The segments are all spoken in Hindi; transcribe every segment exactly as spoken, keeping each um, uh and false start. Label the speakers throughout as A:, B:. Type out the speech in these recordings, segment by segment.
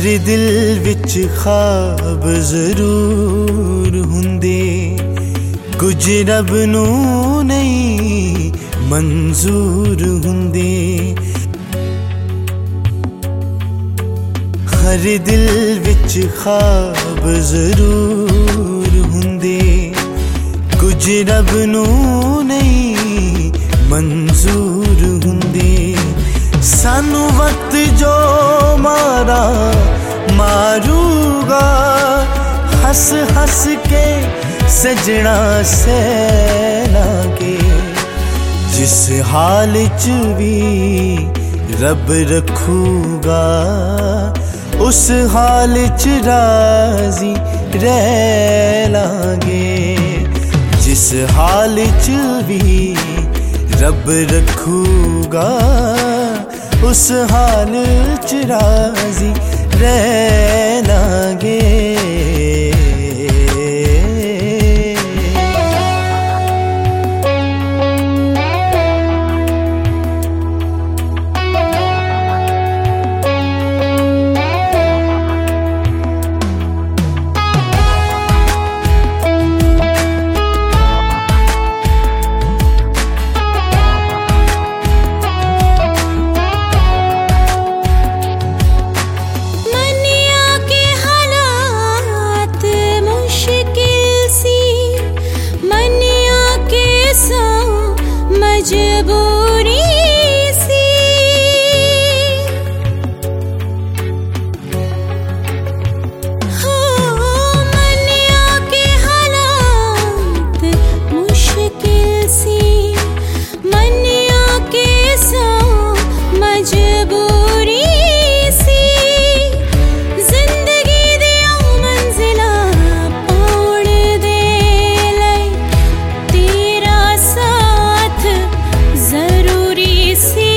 A: दिल विच ख्वाब जरूर हुंदे, कुछ रब नू नहीं मंजूर हुंदे। हर दिल विच ख्वाब जरूर हुंदे, कुछ रब नू नहीं मंजूर हुंदे। सानू वक्त जो मारा मारूगा, हस हस के सजना सहलांगे। जिस हाल च भी रब रखूगा, उस हाल च राजी रह लांगे। जिस हाल च भी रब रखूगा, उस हाल च राजी रह लांगे।
B: मजबूरी सी हो, मनिया के हालात मुश्किल सी, मनिया के सो मजबूरी सी। जिंदगी दिया मंजिला पाउण दे लई तेरा साथ जरूरी सी।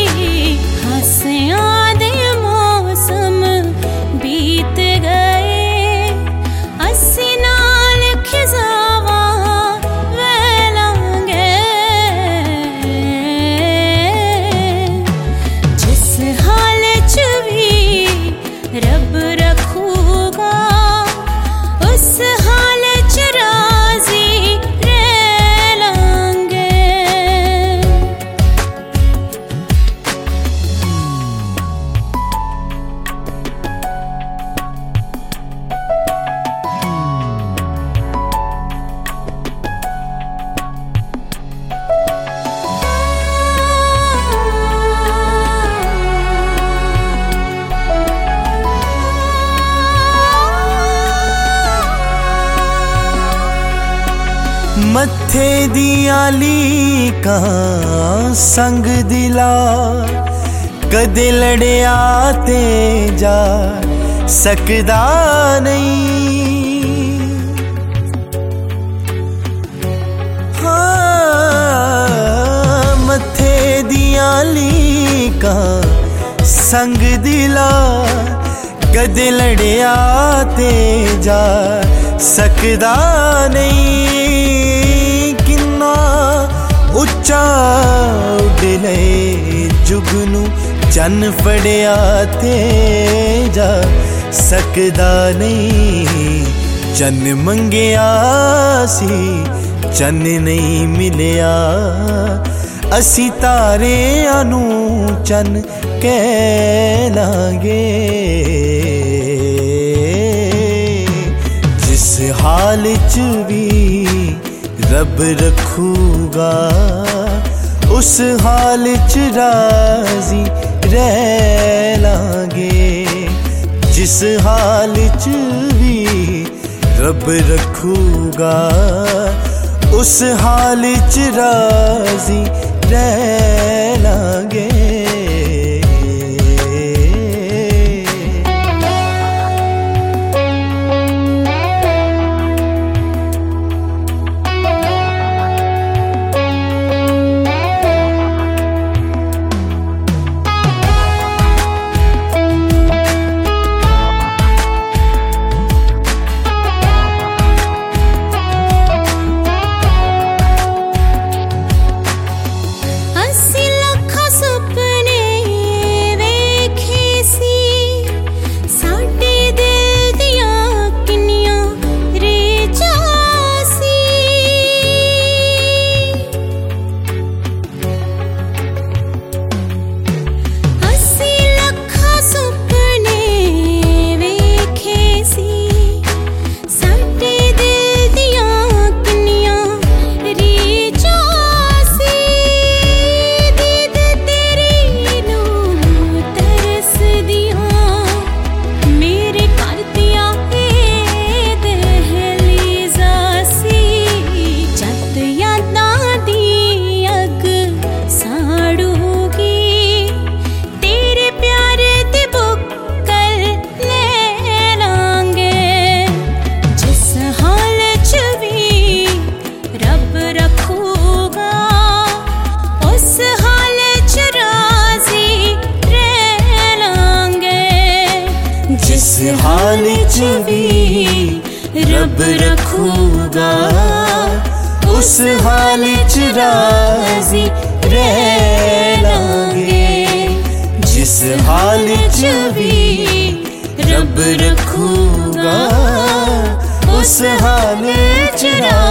B: हंसियां दे मौसम बीत गए, अस्सी नाल खिजावा वैलांगे। जिस हाल च भी रब रखूगा, उस हाल च राजी रह लांगे।
A: मत्थे दियां लीकां संग दिला, कदे लड़िया ते जा सकदा नहीं। हाँ, मत्थे दियां लीकां संग दिला, कदे लड़िया ते जा सकदा नहीं। उच्चा उड़ले जुगनू चन फड़िया ते जा सकदा नहीं। चन मंगिया सी चन नहीं मिलिया, असी तारियां नू चन कह लांगे। जिस हाल च भी रब रखूगा, उस हाल च राजी रह लांगे। जिस हाल च भी रब रखूगा, उस हाल च राजी रह लांगे।
B: अस्सी लख सुपने
A: रब रखूगा उस हाल च राजी रह लांगे। जिस हाल च भी रब रखूगा उस हाल च